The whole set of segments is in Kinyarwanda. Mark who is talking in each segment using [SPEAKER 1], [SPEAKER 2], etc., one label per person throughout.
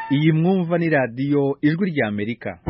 [SPEAKER 1] Iyi mwumva ni radio Ijwi rya Amerika.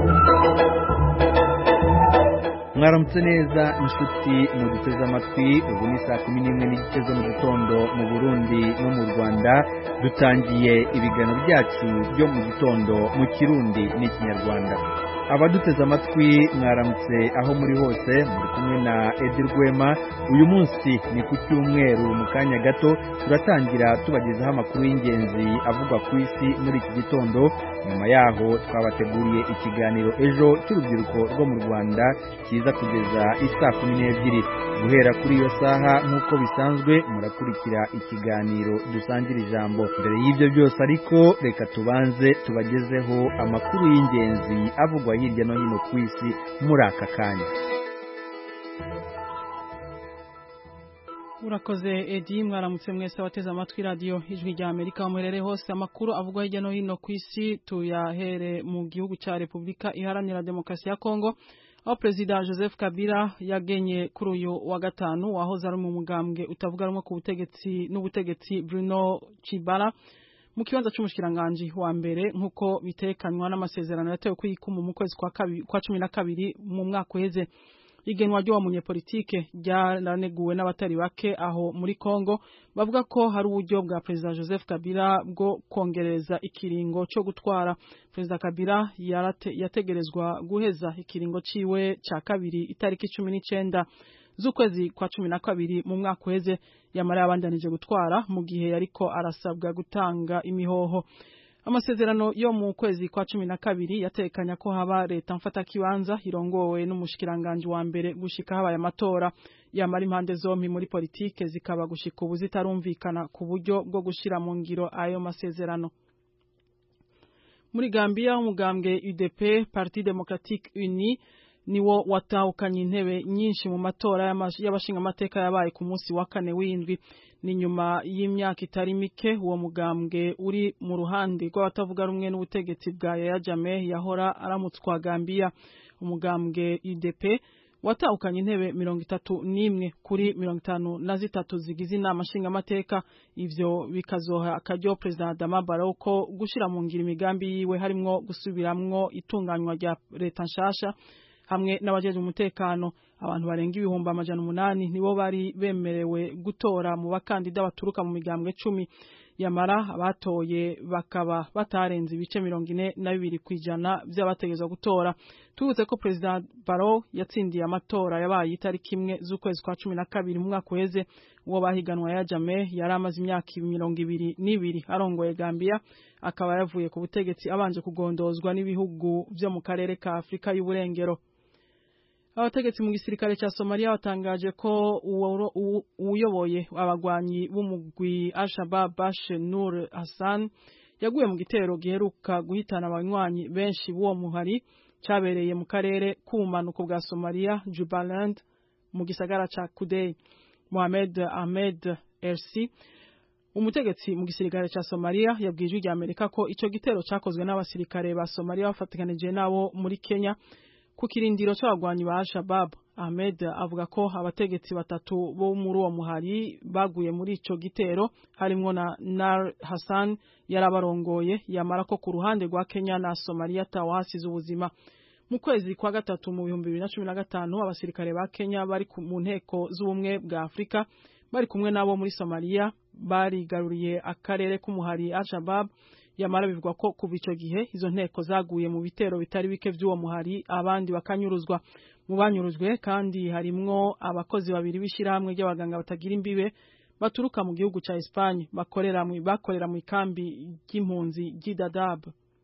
[SPEAKER 1] Mwaramutse neza inshuti muduteze amatwi. Ubu ni saa 11:15 zo mu gitondo mu Burundi no mu Rwanda. Dutangiye ibiganiro byacu byo mu gitondo mu Kirundi n'Ikinyarwanda. Abaduteze amatwi mwaramutse aho muri hose, muri kumwe na Edi Rwema. Uyu munsi ni ku cyumweru, mu kanya gato turatangira tubagezaho amakuru y'ingenzi avugwa ku isi muri iki gitondo. Nyuma yaho twabateguriye ikiganiro ejo cy'urubyiruko rwo mu Rwanda kiza kugeza isaa 12. Guhera kuri iyo saha nk'uko bisanzwe murakurikira ikiganiro dusangira ijambo. Mbere y'ibyo byose ariko reka tubanze tubagezeho amakuru y'ingenzi avugwa hirya no hino ku isi muri aka kanya.
[SPEAKER 2] Urakoze Edi, mwaramutse mwese abateze amatwi radio Ijwi rya Amerika muherere hose. Amakuru avugwa hirya no hino ku isi tuyahere mu gihugu cya Republika Iharanira Demokarasi ya Kongo, aho Perezida Joseph Kabila yagenye kuri uyu wa gatanu wahoze ari mu mugambwe utavuga rumwe ku butegetsi Bruno Chibala mu kibanza cy'umushikiranganje wa mbere nkuko bitekanywa n'amasezerano yatewe kuyikuma mu kwezi kwa 12 mu mwaka uheze. Igenwa ryo wa munyepolitike ryaraneguwe n'abatari bake aho muri Kongo, bavuga ko hari uburyo bwa Perezida Joseph Kabila bwo kongereza ikiringo cyo gutwara. Perezida Kabila yategerezwa guheza ikiringo ciwe ca kabiri itariki 19 z'ukwezi kwa 12 mu mwaka uheze, yamara yabandanije gutwara mu gihe yariko arasabwa gutanga imihoho. Amasezerano yo mu kwezi kwa 12 yatekanya ko haba leta mfata kibanza irongowe n'umushikiranganje wa mbere gushika habaye amatora. Yamara impande zompi muri politike zikaba gushika ubu zitarumvikana ku buryo bwo gushira mu ngiro ayo masezerano. Muri Gambia, umugambwe UDP, Parti Democratique Uni, niwo watahukanye intebe nyinshi mu matora y'abashinga amateka yabaye ku munsi wa 4 w'indwi. Ni nyuma y'imyaka itari mike uwo mugambwe uri mu ruhande rw'abatavuga rumwe n'ubutegetsi bwa Yaya Jammeh yahora aramutswa Gambia. Umugambwe UDP watahukanye intebe 31 kuri 53 zigize inama nshinga amateka. Ivyo bikazoha akaryo Perezida Adama Barrow ko gushira mu ngiro imigambi yiwe harimwo gusubiramwo itunganywa rya leta nshasha hamwe n'abajeje umutekano. Abantu barenga 800 nibo bari bemerewe gutora mu bakandida baturuka mu migambwe 10. Yamara abatoye bakaba batarenze ibice 42% by'abategezwa gutora. Tuvuze ko President Barrow yatsindiye amatora yabaye itariki 1 z'ukwezi kwa 12 mu mwaka uheze. Uwo bahiganwa ya Jammeh yari amaze imyaka 22 arongoye Gambia, akaba yavuye ku butegetsi abanje kugondozwa n'ibihugu byo mu karere ka Afrika y'uburengero. Abategetsi mu gisirikare cya Somalia batangaje ko uyoboye abagwanyi b'umugwi Al-Shabaab Bashir Nur Hassan yaguye mu gitero giheruka guhitana abanywanyi benshi b'uwo muhari cyabereye mu karere k'ubumanuko bwa Somalia, Jubaland, mu gisagara ca Kudey. Mohamed Ahmed Ersi, umutegetsi mu gisirikare cya Somalia, yabwiye Ijwi rya Amerika ko ico gitero cyakozwe n'abasirikare ba Somalia bafatikanije nabo muri Kenya ku kirindiro cy'abagwanyi ba Al-Shabaab. Ahmed avuga ko abategetsi batatu bo muri uwo muhari baguye muri ico gitero, harimwo na Nar Hassan yarabarongoye. Yamara ko ku ruhande rwa Kenya na Somalia tawasize ubuzima. Mu kwezi kwa gatatu mu 2015 abasirikare ba Kenya bari mu nteko z'ubumwe bwa Afrika bari kumwe nabo muri Somalia barigaruriye akarere k'umuhari Al-Shabaab. Yamara bivugwa ko kuva ico gihe izo nteko zaguye mu bitero bitari bike by'uwo muhari, abandi bakanyuruzwa. Mu banyurujwe kandi harimwo abakozi babiri b'ishiramwe ry'abaganga batagira imbibe baturuka mu gihugu ca Espagne bakorera mu ikambi y'impunzi Dadaab.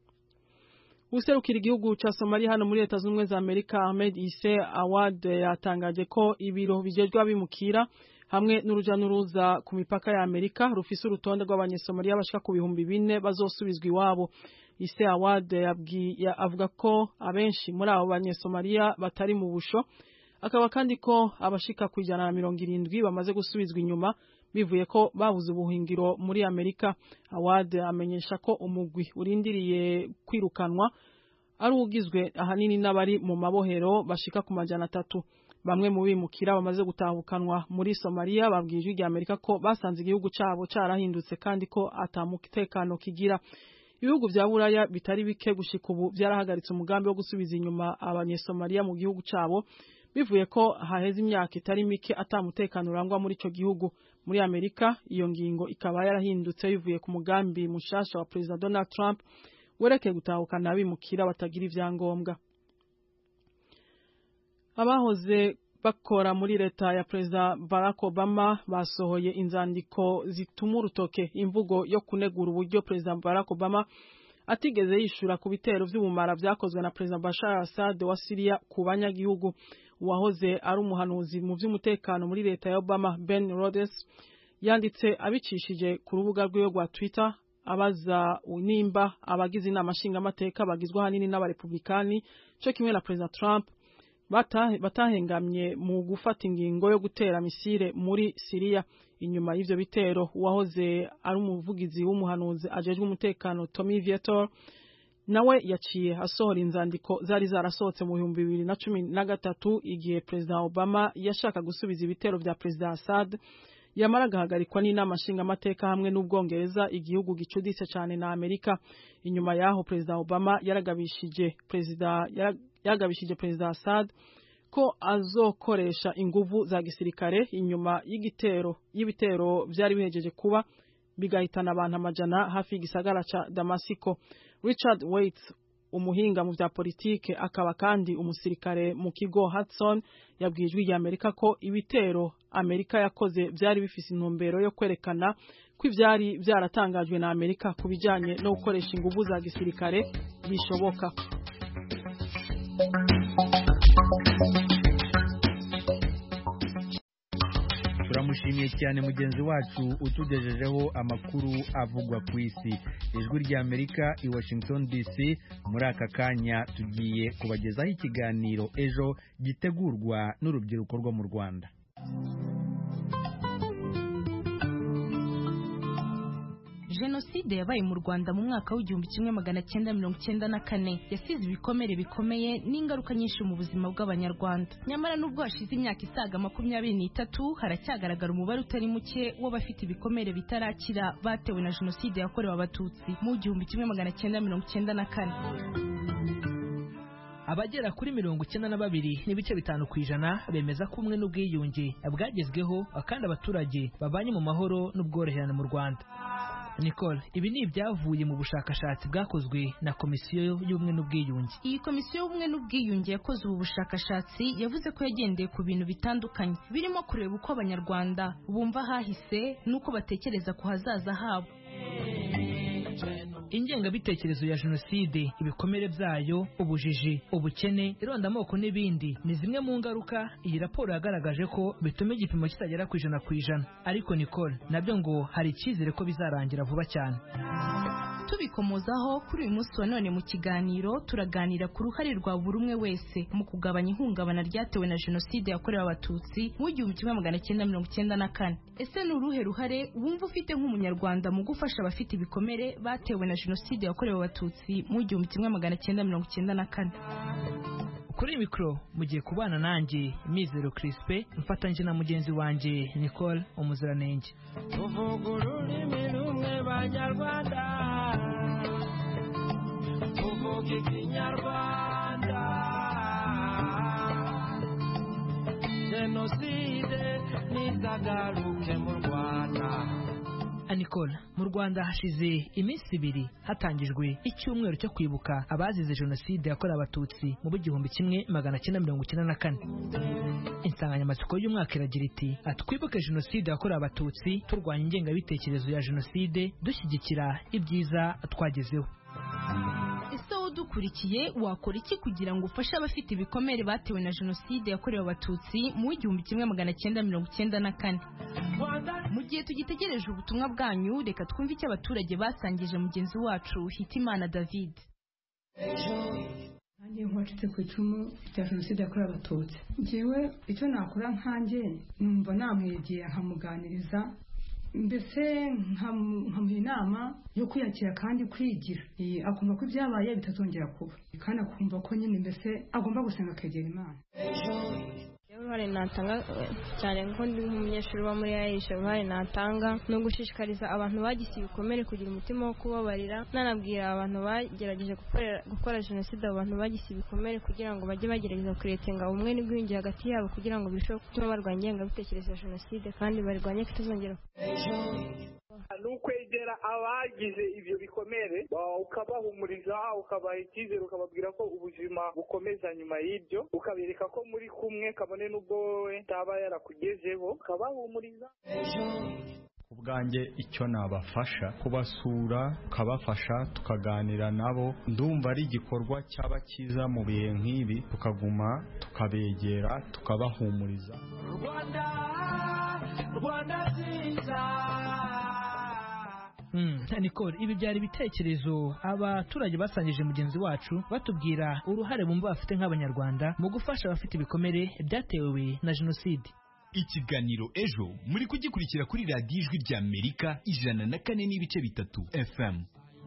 [SPEAKER 2] Userukira igihugu ca Somalia hano muri Leta Zunze za Amerika, Ahmed Isse Awad, yatangaje ko ibiro bijejwe abimukira hamwe n'uruja n'uruza ku mipaka ya Amerika rufise urutonde rw'abanyesomalia bashika ku 4,000 bazosubizwa iwabo. Isse Awad avuga ko abenshi muri abo banyesomalia batari mu busho, akaba kandi ko abashika ku 170 bamaze gusubizwa inyuma bivuye ko babuze ubuhingiro muri Amerika. Awad amenyesha ko umugwi urindiriye kwirukanwa ari ugizwe ahanini n'abari mu mabohero bashika ku 300. Bamwe mu bimukira bamaze gutahukanwa muri Somalia babwiye Ijwi rya Amerika ko basanze igihugu cyabo carahindutse kandi ko atamutekano kigira. ibihugu vya Buraya bitari bike gushika ubu byarahagaritse umugambi wo gusubiza inyuma abanyesomalia mu gihugu cabo bivuye ko haheze imyaka itari mike atamutekano urangwa muri ico gihugu. Muri Amerika iyo ngingo ikaba yarahindutse bivuye ku mugambi mushasha wa President Donald Trump werekeye gutahukana abimukira batagira ivyangombwa. Abahoze bakora muri leta ya President Barack Obama basohoye inzandiko zituma urutoke imvugo yo kunegura uburyo President Barack Obama atigeze yishura ku bitero vy'ubumara vyakozwe na President Bashar al-Assad wa Syria ku banyagihugu. Uwahoze ari umuhanuzi mu vy'umutekano muri leta ya Obama, Ben Rhodes, yanditse abicishije ku rubuga rwiwe rwa Twitter abaza nimba abagize inama nshingamateka bagizwe hanini n'abarepublikani cyo kimwe na President Trump batahengamye mu gufata ingingo yo gutera misile muri Syria. Inyuma y'ivyo bitero uwahoze ari umuvugizi w'umuhanuzi ajejwe umutekano Tommy Vietor nawe yaciye asohora inzandiko zari zarasohotse mu 2013 igihe President Obama yashaka gusubiza ibitero vya President Assad yamara gahagarikwa n'inama nshingamateka hamwe n'Ubwongereza, igihugu gicuditse cyane na Amerika. Inyuma yaho President Obama yaragabishije President Assad ko azokoresha inguvu za gisirikare inyuma y'ibitero vyari bihejeje kuba bigahitana abantu amajana hafi y'igisagara ca Damasiko. Richard Waits, umuhinga mu vya politike akaba kandi umusirikare mu kigo Hudson, yabwijwe ya Amerika ko ibitero Amerika yakoze vyari bifise intumbero yo kwerekana ko ivyari vyaratangajwe na Amerika kubijanye no gukoresha inguvu za gisirikare bishoboka.
[SPEAKER 1] Turamushimiye cyane mugenzi wacu utugejejeho amakuru avugwa ku isi. Ijwi rya Amerika i Washington DC. Muri aka kanya tugiye kubagezaho ikiganiro ejo gitegurwa n'urubyiruko rwo mu Rwanda.
[SPEAKER 3] Jenoside yabaye mu Rwanda mu mwaka w'1994 yasize ibikomere bikomeye n'ingaruka nyinshi mu buzima bw'abanyarwanda. Nyamara nubwo hashize imyaka isaga 23 haracyagaragara umubare utari muke w'abafite ibikomere bitarakira batewe na Jenoside yakorewe Abatutsi mu 1994.
[SPEAKER 4] Abagera kuri 92 n'ibice 5% bemeza ko umwe n'ubwiyunge bwagezweho kandi abaturage babanye mu mahoro n'ubworoherane mu Rwanda. Nicole, ibi ni ibyavuye mu bushakashatsi bwakozwe na Komisiyo y'Ubumwe n'Ubwiyunge.
[SPEAKER 3] Iyi Komisiyo y'Ubumwe n'Ubwiyunge yakoze ubu bushakashatsi yavuze ko yagendeye ku bintu bitandukanye birimo kureba uko abanyarwanda bumva hahise n'uko batekereza ku hazaza habo.
[SPEAKER 4] Ingengabitekerezo ya Jenoside, ibikomere byayo, ubujiji, ubukene, irondamoko n'ibindi ni zimwe mu ngaruka iyi raporo yagaragaje ko bituma igipimo kitagera ku 100%. Ariko Nicole, nabyo ngo hari icyizere ko bizarangira vuba cyane.
[SPEAKER 3] Tubikomozaho kuri uyu munsi wa none mu kiganiro turaganira ku ruhare rwa buri umwe wese mu kugabanya ihungabana ryatewe na Jenoside yakorewe Abatutsi mu 1994. Ese ni uruhe ruhare wumva ufite nk'umunyarwanda mu gufasha abafite ibikomere batewe na Jenoside yakorewe Abatutsi mu 1994?
[SPEAKER 4] Kuri mikro mugiye kubana nanjye Mizero Crispe mfatanyije na mugenzi wanje Nicole Umuziranenge.
[SPEAKER 5] Uvugururimi rumwe banyarwanda, uvuga ikinyarwanda, Jenoside nizagaruke mu Rwanda.
[SPEAKER 4] Nicole, mu Rwanda hashize iminsi 2 hatangijwe icyumweru cyo kwibuka abazize Jenoside yakorewe Abatutsi mu 1994. Insanganyamatsiko y'umwaka iragira iti twibuke Jenoside yakorewe Abatutsi, turwanya ingengabitekerezo ya Jenoside, dushyigikira ibyiza twagezeho.
[SPEAKER 3] Ese udukurikiye wakora iki kugira ngo ufashe abafite ibikomere batewe na Jenoside yakorewe Abatutsi mu 1994? Mu gihe tugitegereje ubutumwa bwanyu, reka twumve icyo abaturage basangije mugenzi wacu Hitimana David.
[SPEAKER 6] Nanjye nkwacitse ku icumu rya Jenoside yakorewe Abatutsi. Njyewe icyo nakora nkanjye numva namwegera nkamuganiriza, mbese nkamuha inama yo kwiyakira kandi kwigira, akumva ko ibyabaye bitazongera kuba, kandi akumva ko nyine mbese agomba gusenga akegera Imana.
[SPEAKER 7] uruhare natanga cyane nko ndi umunyeshuri wa muri Aisha, uruhare natanga no gushishikariza abantu bagise ibikomere kugira umutima wo kubabarira, nanabwira abantu bagerageje gukora jenoside, abantu bagise ibikomere kugira ngo bajye bagerageza kuretenga ubumwe n'ubwiyunge hagati yabo kugira ngo birusheho gutuma barwanya ingengabitekerezo ya jenoside kandi barwanye kutazongera.
[SPEAKER 8] Nukwegera abagize ibyo bikomere ukabahumuriza, ukabaha icyizere, ukababwira ko ubuzima bukomeza nyuma y'ibyo, ukabereka ko muri kumwe kabone n'ubwo wowe utaba yarakugezeho, ukabahumuriza.
[SPEAKER 9] Ubwanjye icyo nabafasha kubasura, ukabafasha tukaganira nabo, ndumva ari igikorwa cyaba cyiza mu bihe nk'ibi, tukaguma tukabegera tukabahumuriza.
[SPEAKER 5] Rwanda nziza.
[SPEAKER 4] Nicole, ibi byari ibitekerezo abaturage basangije mugenzi wacu batubwira uruhare bumva bafite nk'abanyarwanda mu gufasha abafite ibikomere byatewe na jenoside.
[SPEAKER 10] Ikiganiro ejo muri kugikurikira kuri radiyo Ijwi rya Amerika 104.3 FM.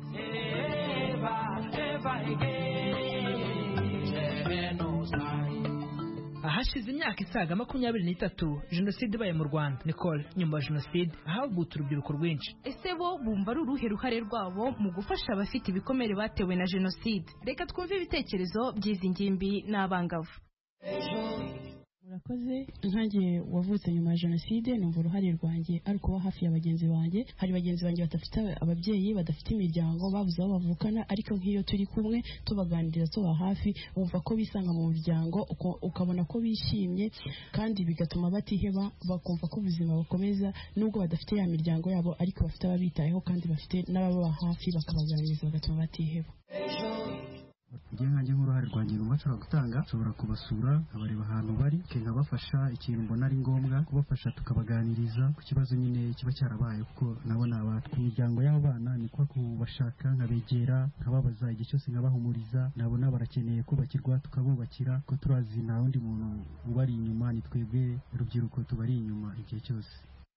[SPEAKER 4] Hashize imyaka isaga 23 jenoside ibaye mu Rwanda. Nicole, nyuma ya jenoside havutse urubyiruko rwinshi.
[SPEAKER 3] Ese bo bumva ari uruhe ruhare rwabo mu gufasha abafite ibikomere batewe na jenoside? Reka twumve ibitekerezo by'izi ngimbi n'abangavu.
[SPEAKER 11] Murakoze, nkanjye wavutse nyuma ya jenoside numva uruhare rwanjye ari kuba hafi ya bagenzi banjye. Hari bagenzi banjye badafite ababyeyi, badafite imiryango, babuze aho bavukana, ariko nk'iyo turi kumwe tubaganiriza, tuba hafi, wumva ko bisanga mu muryango, ukabona ko bishimye, kandi bigatuma batiheba, bakumva ko ubuzima bukomeza nubwo badafite ya miryango yabo, ariko bafite ababitayeho kandi bafite n'ababa hafi bakabaganiriza, bagatuma batiheba.
[SPEAKER 12] Igihe nkanjye nk'uruhare rwanjye numva nshobora gutanga, nshobora kubasura nkabareba ahantu bari, nkabafasha ikintu mbona ari ngombwa kubafasha, tukabaganiriza ku kibazo nyine kiba cyarabaye, kuko nabona ku miryango y'abana ni kwa kubashaka, nkabegera, nkababaza igihe cyose, nkabahumuriza, nabona barakeneye kubakirwa tukabubakira, ko turazi nta wundi muntu ubari inyuma, ni twebwe urubyiruko tubari inyuma igihe cyose.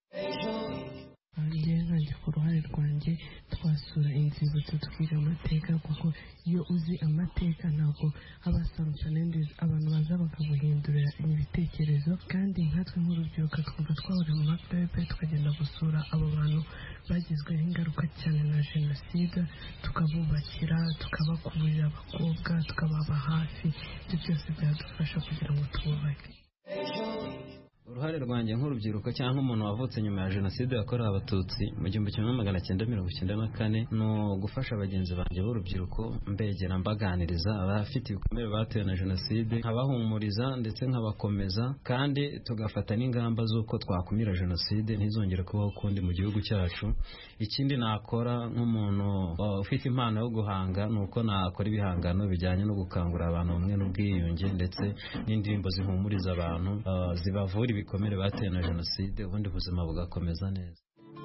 [SPEAKER 11] Nkanjye ku ruhare rwanjye twasura inzibutso tukiga amateka, kuko iyo uzi amateka ntabwo haba sanction, abantu baza bakaguhindurira ibitekerezo, kandi nkatwe nk'urubyiruko twumva twahora mu mapepe tukagenda gusura abo bantu bagizweho ingaruka cyane na jenoside, tukabubakira, tukabakurira abakobwa, tukababa hafi. Ibyo byose byadufasha kugira ngo tububake.
[SPEAKER 13] Uruhare rwanjye nk'urubyiruko cyangwa umuntu wavutse nyuma ya jenoside yakorewe abatutsi mu 1994 no gufasha abagenzi banjye b'urubyiruko, mbegera mbaganiriza abafite ibikomere batewe na jenoside, nkabahumuriza ndetse nkabakomeza, kandi tugafata n'ingamba z'uko twakumira jenoside ntizongere kubaho ukundi mu gihugu cyacu. Ikindi nakora nk'umuntu ufite impano yo guhanga, nuko nakora ibihangano bijyanye no gukangurira abantu ubumwe n'ubwiyunge, ndetse n'indirimbo zihumuriza abantu zibavura ibikomere batewe na jenoside, ubundi buzima bugakomeza neza.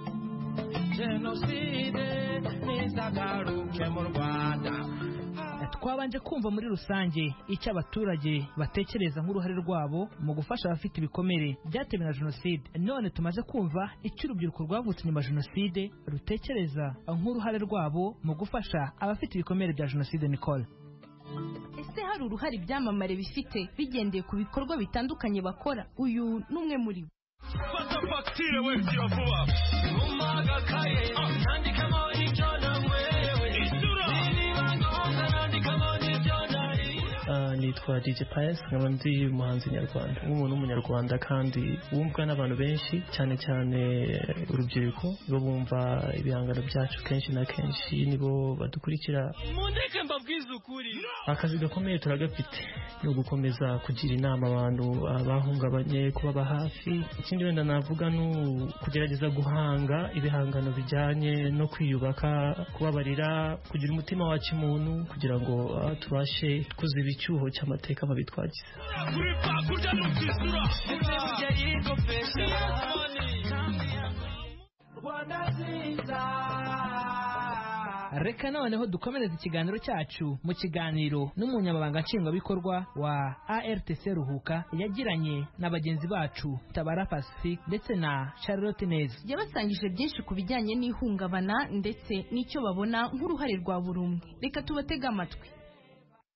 [SPEAKER 5] Jenoside ntizagaruke mu Rwanda.
[SPEAKER 4] Twabanje kumva muri rusange icyo abaturage batekereza nk'uruhare rwabo mu gufasha abafite ibikomere byatewe na jenoside. None tumaze kumva icyo urubyiruko rwavutse nyuma ya jenoside rutekereza nk'uruhare rwabo mu gufasha abafite ibikomere bya jenoside. Nicole,
[SPEAKER 3] ese hari uruhare ibyamamare bifite bigendeye ku bikorwa bitandukanye bakora? Uyu n'umwe muri bo.
[SPEAKER 5] Fata facture we byo vuba. Umagakaye nandikamo icyo namwewe. Isura nandikamo icyo nari.
[SPEAKER 14] Nitwa DJ Pius, nkaba ndi umuhanzi nyarwanda, nk'umuntu w'umunyarwanda kandi wumvwa n'abantu benshi, cyane cyane urubyiruko bo bumva ibihangano byacu kenshi na kenshi, nibo badukurikira.
[SPEAKER 5] Mundeke mbabwiza ukuri.
[SPEAKER 14] Akazi gakomeye turagafite, ni ugukomeza kugira inama abantu bahungabanye, kubaba hafi. Ikindi wenda navuga ni kugerageza guhanga ibihangano bijyanye no kwiyubaka, kubabarira, kugira umutima wa kimuntu, kugira ngo tubashe kuziba icyuho cy'amateka mabi twagize.
[SPEAKER 4] Reka noneho dukomereza ikiganiro cyacu mu kiganiro n'umunyamabanga nshingwabikorwa wa ARTC Ruhuka yagiranye na bagenzi bacu Tabara Pacifique ndetse na Charlotte Neza.
[SPEAKER 3] Yabasangije byinshi ku bijyanye n'ihungabana ndetse n'icyo babona nk'uruhare rwa buri umwe. Reka tubatege amatwi.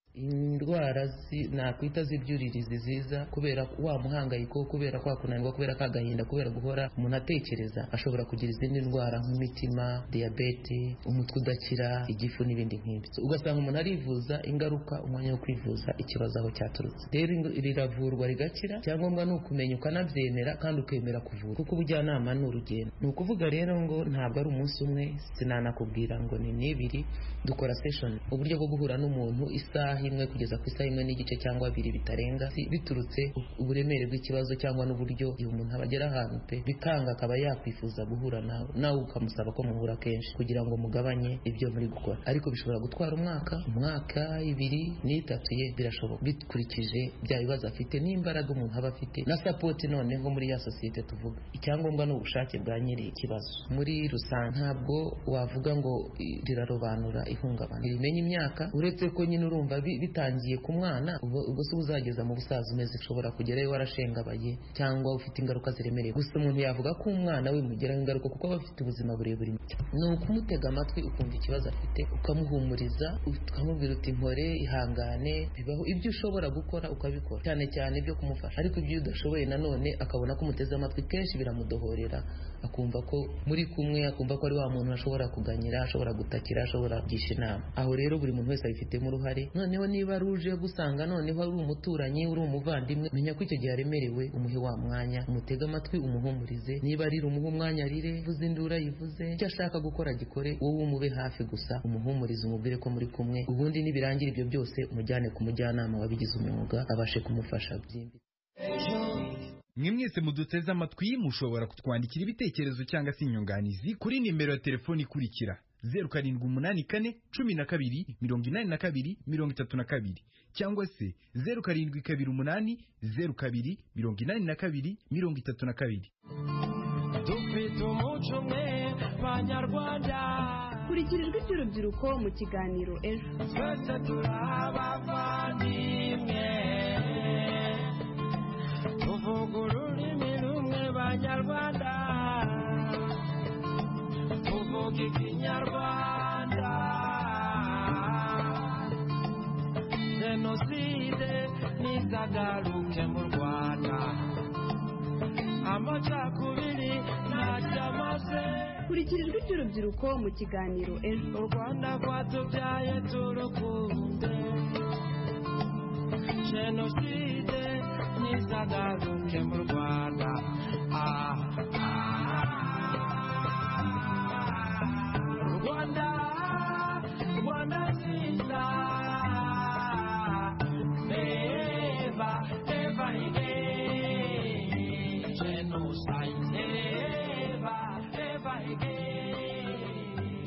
[SPEAKER 15] indwara nakwita z'ibyuririzi ziza kubera wa muhangayiko, kubera kwa kunanirwa, kubera kagahinda, kubera guhora umuntu atekereza, ashobora kugira izindi ndwara nk'imitima, diyabete, umutwe udakira, igifu n'ibindi nk'ibyo. Ugasanga umuntu arivuza ingaruka umwanya wo kwivuza ikibazo aho cyaturutse. Rero riravurwa rigakira, cyangombwa ni ukumenya ukanabyemera kandi ukemera kuvura, kuko ubujyanama ni urugendo. Ni ukuvuga rero ngo ntabwo ari umunsi umwe, sinanakubwira ngo ni n'ibiri. Dukora session, uburyo bwo guhura n'umuntu isaha imwe kugeza ku isaha imwe n'igice cyangwa abiri bitarenga, biturutse uburemere bw'ikibazo cyangwa n'uburyo iyo umuntu abagera ahantu pe bikanga akaba yakwifuza guhura nawe ukamusaba ko muhura kenshi kugira ngo mugabanye ibyo muri gukora. Ariko bishobora gutwara umwaka 2 n'itatu ye birashoboka, bikurikije bya bibazo afite n'imbaraga umuntu aba afite na support noneho muri ya societe tuvuga. Icyangombwa ni ubushake bwa nyiri ikibazo. Muri rusange ntabwo wavuga ngo rirarobanura ihungabana rimenya imyaka, uretse ko nyine urumva bitangiye ku mwana, ubwo se uzageza mu busaza umeze, ushobora kugerayo warashengabaye cyangwa ufite ingaruka ziremereye. Gusa umuntu yavuga ko umwana we mugeraho ingaruka kuko aba afite ubuzima burebure. Ni ukumutega amatwi ukumva ikibazo afite, ukamuhumuriza, ukamubwira uti mpore, ihangane, bibaho. Ibyo ushobora gukora ukabikora, cyane cyane ibyo kumufasha. Ariko ibyo udashoboye nanone akabona ko umuteze amatwi, kenshi biramudohorera, akumva ko muri kumwe, akumva ko ari wa muntu ashobora kuganyira, ashobora gutakira, ashobora kugisha inama. Aho rero buri muntu wese abifitemo uruhare. Noneho niba ruje gusanga noneho ari umuturanyi, uri umuvandimwe, menya ko icyo gihe aremerewe, umuhe wa mwanya, umutega amatwi, umuhumurize. Niba ari umuhe umwanya arire, vuze indura yivuze, icyo ashaka gukora gikore, wowe umube hafi gusa, umuhumurize, umubwire ko muri kumwe. Ubundi nibirangira ibyo byose umujyane ku mujyanama wabigize umwuga, abashe kumufasha byimbitse.
[SPEAKER 10] Mwe mwese muduteze amatwi mushobora kutwandikira ibitekerezo cyangwa se inyunganizi kuri nimero ya telefoni ikurikira 0784 12 82 32 cyangwa se 0728 02 82 32.
[SPEAKER 5] Dufite umuco mwe banyarwanda,
[SPEAKER 16] kurikirijwe iby'urubyiruko mu kiganiro ejo.
[SPEAKER 5] Twese turabavandimwe, tuvuga ururimi rumwe banyarwanda, tuvuga ikinyarwanda. Jenoside nizagaruke mu Rwanda, amacakubiri ntacyamaze.
[SPEAKER 16] Kurikirijwe iby'urubyiruko mu kiganiro ejo.
[SPEAKER 5] U Rwanda rwatubyaye turukunde, Jenoside nizagaruke mu Rwanda. Rwanda, Rwanda nziza, never, never again. Genocide, never, never again.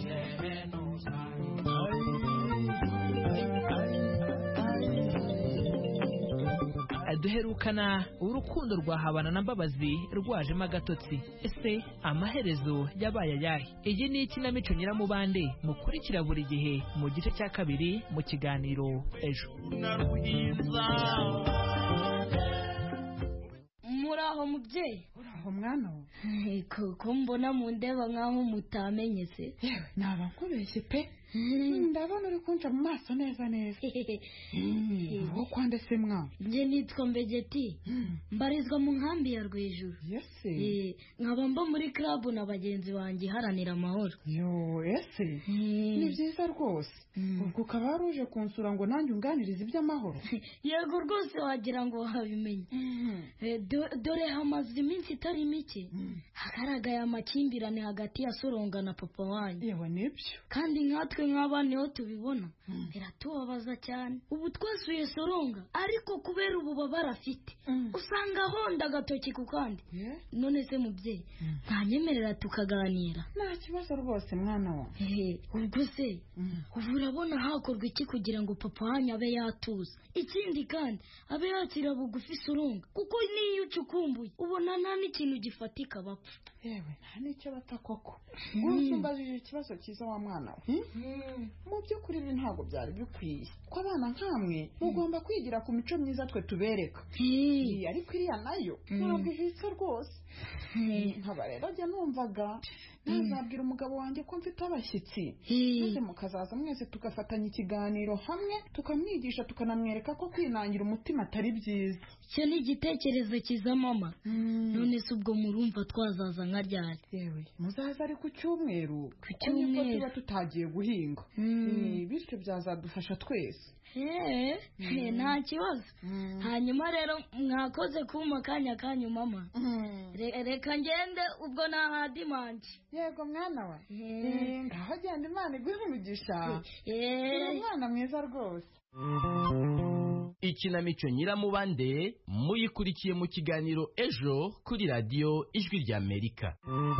[SPEAKER 4] duherukana urukundo rwa Habana na Mbabazi rwajemo agatotsi. Ese amaherezo yabaye ayahe? Iyi ni ikinamico Nyiramubande mukurikira buri gihe mu gice cya kabiri mu kiganiro ejo.
[SPEAKER 17] Muraho mubyeyi.
[SPEAKER 18] Uraho mwana we.
[SPEAKER 17] Ko mbona mu ndeba nkaho mutamenye se.
[SPEAKER 18] Yewe naba nkubeshye pe. Ndabona uri kunca mu maso neza neza. Wowe kwande se mwana?
[SPEAKER 17] Nje nitwa Mbegeti. Mbarizwa mu nkambi ya Rwejuru.
[SPEAKER 18] Yese.
[SPEAKER 17] Nkaba mba muri club na bagenzi banjye haranira amahoro.
[SPEAKER 18] Yo, ese. Ni byiza rwose. Ubwo ukaba waruje kunsura ngo nanjye unganirize iby'amahoro.
[SPEAKER 17] Yego rwose wagira ngo wabimenye. Dore hamaze iminsi itari mike hagaragaye amakimbirane hagati ya Soronga na papa wanyu.
[SPEAKER 18] Yewe nibyo.
[SPEAKER 17] Kandi nkatwe nk'abana niho tubibona biratubabaza cyane. Ubu twasuye Soronga ariko kubera ububabara afite usanga honda agatoki ku kandi. None se mubyeyi ntanyemerera tukaganira?
[SPEAKER 18] Nta kibazo rwose mwana wa.
[SPEAKER 17] Ubwo se urabona hakorwa iki kugira ngo papa wanyu abe yatuza? Ikindi kandi abe yakira bugufi Soronga, kuko niyo ucukumbuye ubona nta n'ikintu gifatika bapfa.
[SPEAKER 18] Yewe nta n'icyo bata koko. Nguyu mbajije ikibazo cyiza wa mwana we. Mu by'ukuri ibi ntabwo byari bikwiye ko abana nkamwe mugomba kwigira ku mico myiza twe tubereka. Ariko iriya nayo ntabwo ihise rwose. nkaba rero ajya numvaga nazabwira umugabo wanjye ko mfite abashyitsi maze mukazaza mwese tugafatanya ikiganiro hamwe tukamwigisha tukanamwereka ko kwinangira umutima atari byiza.
[SPEAKER 17] icyo ni igitekerezo cyiza mama. none se ubwo murumva twazaza nka ryari?
[SPEAKER 18] yewe muzaza ari ku cyumweru
[SPEAKER 17] cyumweru
[SPEAKER 18] tuba tutagiye guhinga bityo byazadufasha twese.
[SPEAKER 17] nta kibazo. hanyuma rero mwakoze kumpa akanya kanyu mama. reka ngende ubwo nta dimanche.
[SPEAKER 18] yego mwana wa ngaho genda Imana iguhe umugisha. uri umwana mwiza rwose.
[SPEAKER 19] Ikinamico Nyiramubande muyikurikiye mu kiganiro ejo kuri radiyo Ijwi ry'Amerika.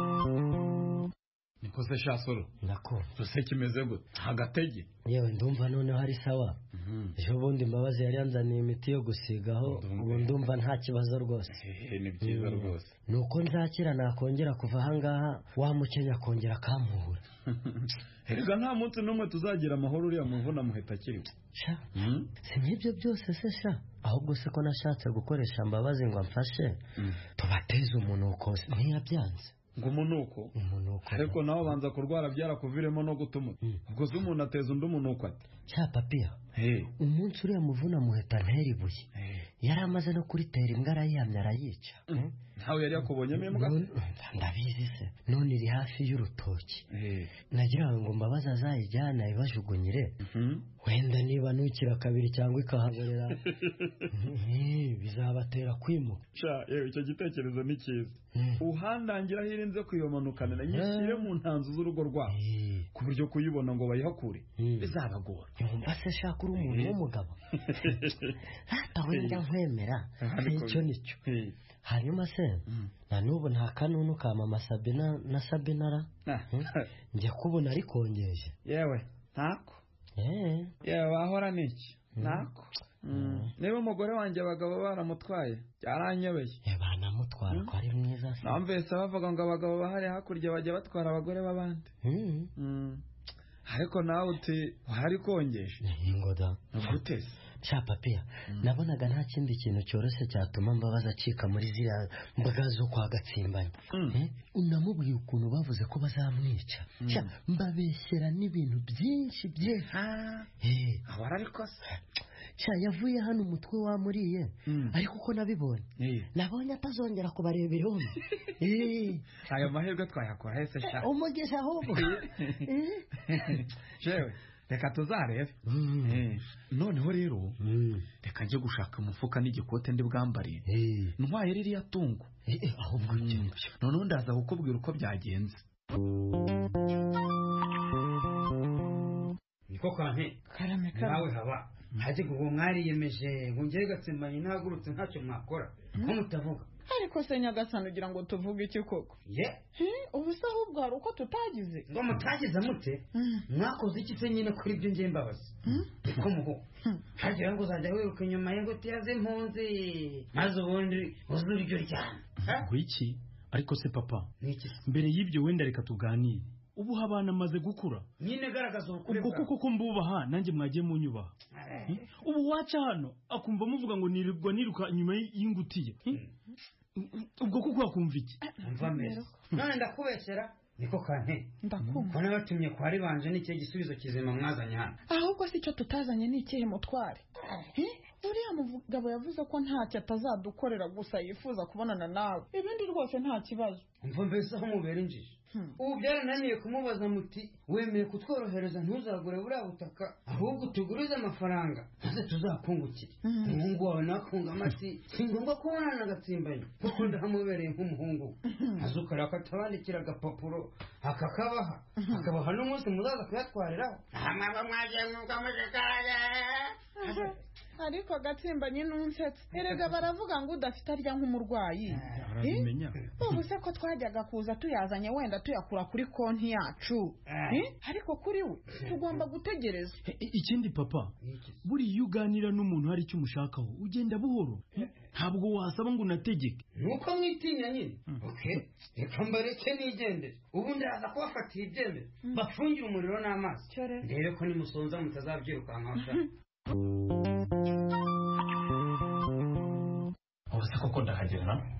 [SPEAKER 20] Nikose Shasoro
[SPEAKER 21] ndako
[SPEAKER 20] ruse kimeze gute agatege
[SPEAKER 21] yewe ndumva noneho hari sawa. ejo bundi Mbabazi yari yanzaniye imiti yo gusigaho ubu ndumva nta kibazo rwose.
[SPEAKER 20] ni byiza rwose.
[SPEAKER 21] nuko nzakira nakongera kuva ahangaha wamukenya akongera akamuhura.
[SPEAKER 20] Erega nta munsi n'umwe tuzagira amahoro uriya muvuna muheta akiriho.
[SPEAKER 21] Sha si nk'ibyo byose se sha ahubwo se ko nashatse gukoresha Mbabazi ngo amfashe tubateze umunuko ntiyabyanze.
[SPEAKER 20] ngo umunuko ariko nawe banza kurwara byarakuviremo no gutuma ubwo se umuntu ateza undi umunuko ati
[SPEAKER 21] cya papiya umunsi uriya muvuna muheta ntera ibuye yari amaze no kuritera imbwa arayihamya arayica.
[SPEAKER 20] ntawe yari yakubonyemo imbwa?
[SPEAKER 21] ndabizi se none iri hafi y'urutoki nagira ngo Mbabazi azayijyana ibajugunyire wenda niba nukira kabiri cyangwa ikahaborera bizabatera kwimuka.
[SPEAKER 20] yewe icyo gitekerezo ni cyiza. uhandangira hirinze kuyomanukana yishyire mu ntanzu z'urugo rwabo ku buryo kuyibona ngo bayihakure bizabagora.
[SPEAKER 21] yumva se shaka uri umuntu w'umugabo hatawe njya nkwemera nicyo hanyuma se na n'ubu nta kanunu ka mama Sabina na Sabinara njye kubona ari kongeje.
[SPEAKER 20] yewe ntako yewe wahora niki ntako. niba umugore wanjye abagabo baramutwaye byaranyobeye.
[SPEAKER 21] banamutwara ko ari mwiza se.
[SPEAKER 20] namvise bavuga ngo abagabo bahari hakurya bajya batwara abagore b'abandi. ariko nawe uti wahari kongeje
[SPEAKER 21] ingoda
[SPEAKER 20] uguteze
[SPEAKER 21] cya papiya nabonaga nta kindi kintu cyoroshye cyatuma Mbabazi acika muri ziriya mbaga zo kwa Gatsimbanye. unamubwiye ukuntu bavuze ko bazamwica mbabeshyera n'ibintu byinshi
[SPEAKER 20] aho ariko se
[SPEAKER 21] yavuye hano umutwe wamuriye ariko uko nabonye atazongera kubareba irumbi.
[SPEAKER 20] ayo mahirwe twayakora hese sha
[SPEAKER 21] umugisha ahubwo.
[SPEAKER 20] jewe reka tuzarebe. noneho rero reka njye gushaka umufuka n'igikote ndi bwambariye ntwaye ririya tungo
[SPEAKER 21] ahubwo
[SPEAKER 20] noneho ndaza kukubwira uko byagenze.
[SPEAKER 22] niko kante nawe haba ntaje ngo mwariyemeje ngo ngere Gatsimbanye ntagurutse ntacyo mwakora ko mutavuga.
[SPEAKER 18] ariko se Nyagasani ugira ngo tuvuge iki koko? ubu se ahubwo hari uko tutagize
[SPEAKER 22] ngo mutagize mute mwakoze iki se nyine kuri ibyo ngiye Mbabazi ko muho hagira ngo uzajya wiruka inyuma y'ingutiya z'impunzi maze ubundi uzura iryo ryana.
[SPEAKER 23] ngo iki ariko se papa mbere y'ibyo wenda reka tuganire. ubu abana amaze gukura
[SPEAKER 22] nyine garagaza ubukure
[SPEAKER 23] bwawe ubwo koko mbubaha nanjye mwagiye munyubaha. ubu waca hano akumva muvuga ngo niruka inyuma y'ingutiya ubwo kuko wakumva iki?
[SPEAKER 22] mva meza none ndakubeshyera niko kante ndakumva ko nabatumye kwa ribanje n'icyo gisubizo kizima mwazanye hano.
[SPEAKER 18] ahubwo si cyo tutazanye n'ikihe mutware. uriya mugabo yavuze ko ntacyo atazadukorera gusa yifuza kubonana nawe ibindi rwose nta kibazo.
[SPEAKER 22] mva mbese aho mubera injiji ubu byarananiye kumubaza muti wemeye kutworohereza ntuzagure buriya butaka ahubwo tugurize amafaranga maze tuzakungukire. umuhungu wawe nakunga amati si ngombwa kubonana na Gatsimbanye kuko ndahamubereye nk'umuhungu maze ukareba ko atabandikira agapapuro akakabaha akabaha n'umunsi muzaza kuyatwariraho. mwaba mwagiye mwuga mujekaraga
[SPEAKER 18] ariko Gatsimbanye n'unsetse erega baravuga ngo udafite arya nk'umurwayi. ubu se ko twajyaga kuza tuyazanye wenda tuyakura kuri konti yacu ariko kuri we tugomba gutegereza.
[SPEAKER 23] ikindi papa buriya iyo uganira n'umuntu hari icyo umushakaho ugenda buhoro ntabwo wasaba ngo unategeke.
[SPEAKER 22] nuko mwitinya nyine reka mbareke nigendere ubu ndaza kubafatira ibyemezo bafungire umuriro n'amazi ndebe ko nimusonza mutazabyirukanka.
[SPEAKER 23] ubuse koko ndahagera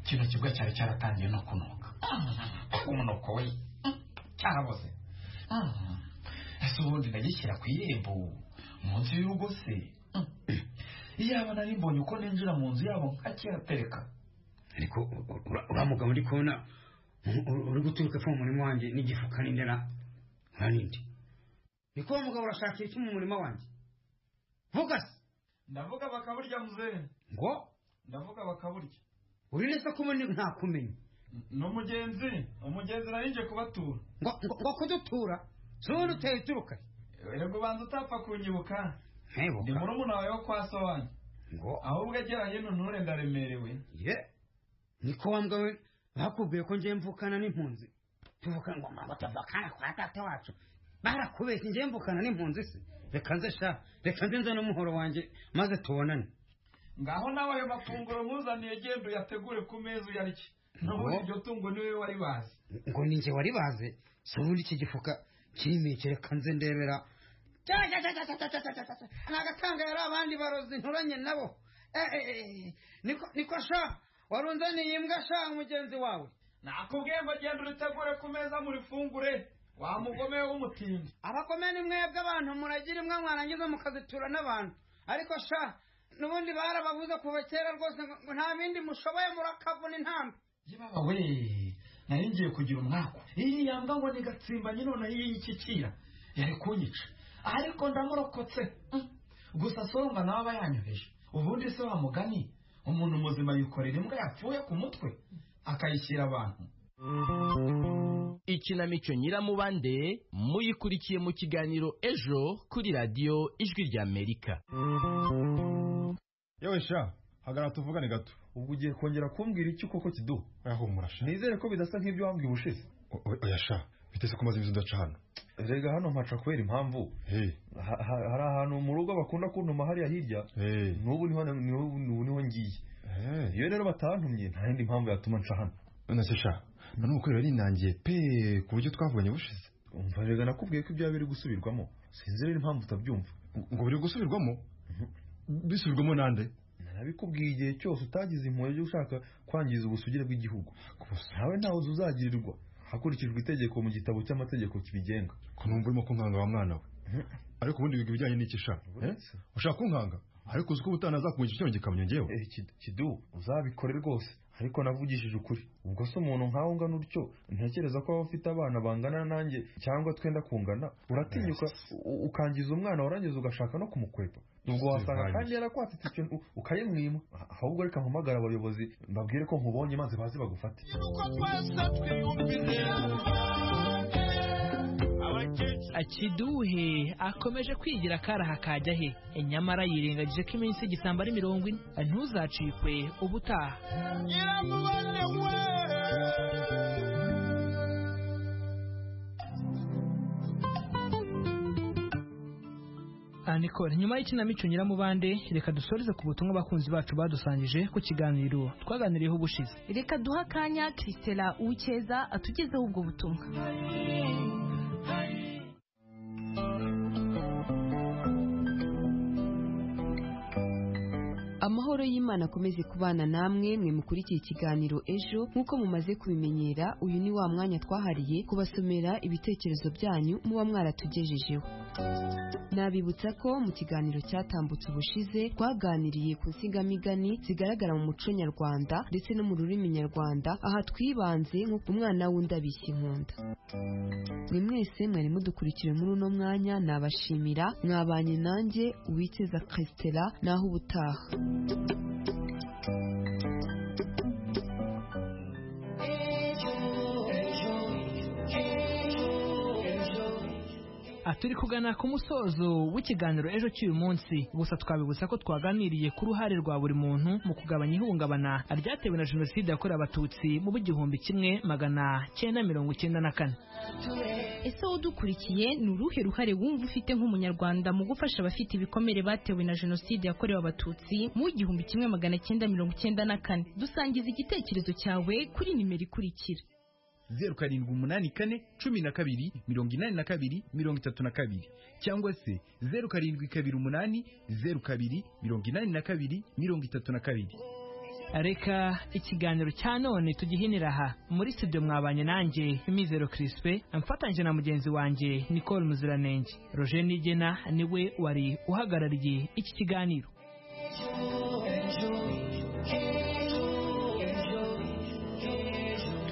[SPEAKER 1] kino kibuga cyari cyaratangiye no kunuka. Umunuko we cyaraboze. Ese ubundi ndagishyira ku irembo mu nzu y'urugo se? Iyaba nari mbonye uko ninjira mu nzu yabo nkakihatereka.
[SPEAKER 22] Ariko uramuga muri kona uri guturuka mu murima wanjye n'igifuka n'indera nkanindi. Niko mugabo urashakira iki mu murima wanjye? Vuga se.
[SPEAKER 20] Ndavuga bakaburya muzee.
[SPEAKER 22] Ngo
[SPEAKER 20] ndavuga bakaburya.
[SPEAKER 22] Uri nese kumenya nta kumenya.
[SPEAKER 20] No umugenzi narinje kubatura.
[SPEAKER 22] Ngo kudutura. Suru teturuka.
[SPEAKER 20] Erego banza utapfa kunyibuka.
[SPEAKER 22] Hebo.
[SPEAKER 20] Ndi murumuna wawe kwa so wanjye.
[SPEAKER 22] Ngo
[SPEAKER 20] ahubwo agera hino nture ndaremerewe.
[SPEAKER 22] Niko wambwawe bakubwiye ko ngiye mvukana n'impunzi. Tuvuka ngo mama tavukana kwa tata wacu. Barakubeshye ngiye mvukana n'impunzi se. Reka nze n'umuhoro wanjye maze tubonane.
[SPEAKER 20] Ngaho nawe ayo mafunguro muzaniye gendo yategure ku meza uyarye. Naho iryo tungo niwe wari bazi.
[SPEAKER 22] Ngo ninjye wari bazi. So ubundi iki gifuka kirimekere kanze ndebera. Nagatanga yari abandi barozi nturanye nabo. Niko sha warunzaniye imbwa sha umugenzi wawe.
[SPEAKER 20] Nakubwiye ngo genda uritegure ku meza muri fungure. Wa mugome w'umutindi.
[SPEAKER 22] Abagome ni mwebwe abantu muragira imwe mwarangiza mukazitura n'abantu. Ariko sha nubundi barabavuze kuva kera rwose ngo nta bindi mushoboye murakavuna intambwe.
[SPEAKER 1] Yibaba we nari ngiye kugira umwako. Iyi yambwa ngo nigatsimbanye none yiyikikira. Yari kunyica. Ariko ndamurokotse. Gusa Songa nawe abayanyoheje. Ubundi se wa mugani umuntu muzima yikorera imbwa yapfuye ku mutwe akayishyira abantu.
[SPEAKER 19] Ikinamico Nyiramubande muyikurikiye mu kiganiro ejo kuri radio Ijwi rya Amerika.
[SPEAKER 2] Yewe sha hagara tuvugane gato.
[SPEAKER 6] Ubwo ugiye kongera kumbwira iki koko Kidu?
[SPEAKER 2] Aho murasha.
[SPEAKER 6] Nizere ko bidasa nk'ibyo wambwiye ubushize.
[SPEAKER 2] Oya sha bitese kumaza imizo ndaca hano.
[SPEAKER 6] Erega hano mpaca kwera impamvu. Hari ahantu mu rugo bakunda kuntuma hariya hirya. N'ubu niho ngiye. Iyo rero batantumye nta yindi mpamvu yatuma nca hano.
[SPEAKER 2] None se sha none uko rero inangiye pe ku buryo twavuganye bushize.
[SPEAKER 6] Umva rega nakubwiye ko ibyo biri gusubirwamo. Sinzi rero impamvu utabyumva.
[SPEAKER 2] Ngo biri gusubirwamo? Bisubirwamo nande?
[SPEAKER 6] Nabikubwiye igihe cyose utagize impuhwe yo gushaka kwangiza ubusugire bw'igihugu. Nawe ntawe uzagirirwa hakurikijwe itegeko mu gitabo cy'amategeko kibigenga.
[SPEAKER 2] Ko numva urimo kunkanga wa mwana we. Ariko ubundi biga bijyanye n'iki sha? Ushaka kunkanga? Ariko uzi ko utanaza kunyisha cyo ngikamyo ngewe.
[SPEAKER 6] Kidu uzabikore rwose. Ariko navugishije ukuri. Ubwo se umuntu nkaho ngana utyo ntekereza ko ufite abana bangana nanjye cyangwa twenda kungana uratinyuka ukangiza umwana warangiza ugashaka no kumukwepa. Ubwo wasanga kandi yarakwatse ikintu ukayimwima. Ahubwo reka mpamagara abayobozi mbabwire ko nkubonye maze bazi bagufate.
[SPEAKER 4] Akiduhe akomeje kwigira karaha kajya he nyamara yirengagije ko iminsi igisamba ari 40 ntuzacikwe ubutaha. Nicole nyuma y'ikinamico Nyiramubande reka dusoreze ku butumwa bakunzi bacu badusangije ku kiganiro twaganiriyeho ubushize.
[SPEAKER 3] Reka duha akanya Christela Uwikeza atugezeho ubwo butumwa.
[SPEAKER 24] Amahoro y'Imana akomeze kubana namwe mwe mukurikiye ikiganiro ejo nk'uko mumaze kubimenyera. Uyu ni wa mwanya twahariye kubasomera ibitekerezo byanyu muba mwaratugejejeho. Nabibutsa ko mu kiganiro cyatambutse ubushize twaganiriye ku nsigamigani zigaragara mu muco nyarwanda ndetse no mu rurimi nyarwanda, aha twibanze nko ku mwana w'undi abishya inkunda. Mwe mwese mwari mudukurikira muri uno mwanya nabashimira, mwabanye nanjye Uwikeza Christela naho ubutaha.
[SPEAKER 4] Turi kugana ku musozo w'ikiganiro ejo cy'uyu munsi, gusa twabibutsa ko twaganiriye ku ruhare rwa buri muntu mu kugabanya ihungabana ryatewe na jenoside yakorewe abatutsi mu 1994.
[SPEAKER 3] Ese udukurikiye ni uruhe ruhare wumva ufite nk'umunyarwanda mu gufasha abafite ibikomere batewe na jenoside yakorewe abatutsi mu 1994? Dusangiza igitekerezo cyawe kuri nimero ikurikira:
[SPEAKER 10] 0784208232 cyangwa se 0728028232.
[SPEAKER 4] reka ikiganiro cya none tugihinira aha muri studio mwabanye nanjye Mizero Crispin mfatanyije na mugenzi wanjye Nicole Muziranenge. Roger Nigena niwe wari uhagarariye iki kiganiro.